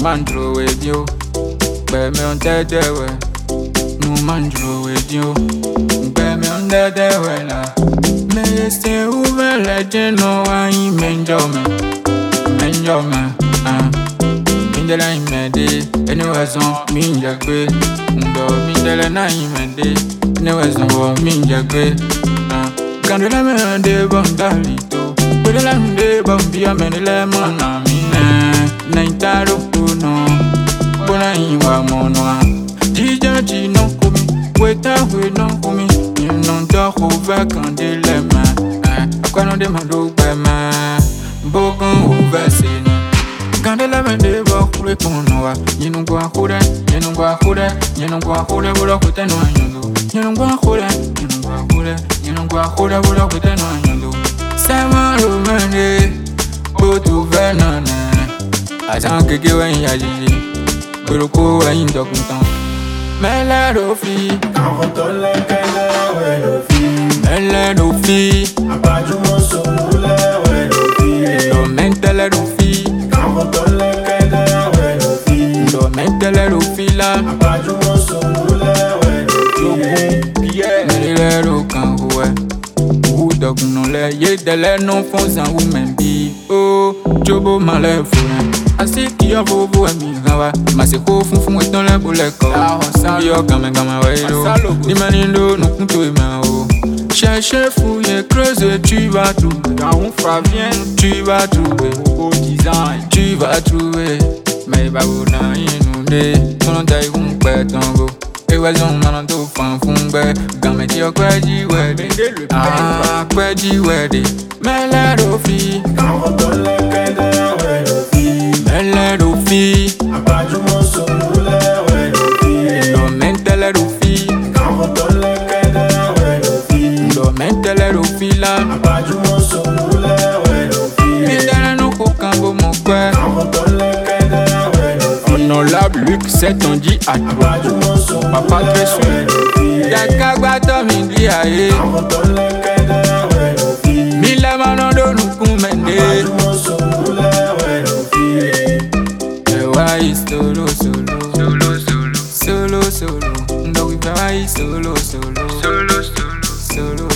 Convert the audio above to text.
mandro with you. Bear me on that way. No mandro with you. Bear me on that way. Me stay over legend. No, I ain't Benjamin. Mindela imede, anywhere zone, minja gbe. Ndo mindela na imede, anywhere zone, minja gbe. Kandela me ande bondalito, kandela me bombia menele mona mine. Na intaro kuno, bona iwa monwa. Jija no kumi, weta we no kumi. You non do over kandela ma. Akwano de madugbe ma, bogon over seni. Kandela mende ba kure konoa, yinungwa kure, bula kute no anyolo. Yinungwa kure, bula kute no anyolo. Sama rumende, botu venane. Asan keke wen yajiji, kuroko wen dokutan. Mele rofi, Kavotole kele we rofi. mele rofi, Abajumo solule we rofi. lo mentele rofi. Kavotole kele we rofi. Lo mentele rofi la. Abajumo solule we rofi. Milero kan huwe Udoguno le yedele no fonza umembi Oh, jobo male fune Asiki ya vovo emi gawa Masiko funfun eton le boleko Bi o game weilo Dimanindo no kunto ema o Cherche fouille creuse tu vas trouver Dans un fravien tu vas trouver Au design tu vas trouver Mais babuna inunde Tono dai un petango Ewezon manan to fan fungbe Game ti okweji wedi kweji wedi Mele rofi Kavotole kele we rofi. Mele rofi Abajumo solule we rofi. Lo mentele rofi Kavotole kele we rofi. Lo mentele rofi la Abajumo solule we rofi. Midele no kokambo mokwe Kavotole kele we rofi. Honorable Luc c'est on dit à toi Abajumo solule Papa très sûr we rofi. Yakagba to mi di aye Kavotole kele we rofi. Mile manondo nukumende Abajumo solule we rofi. Ewa is solo Ndo we solo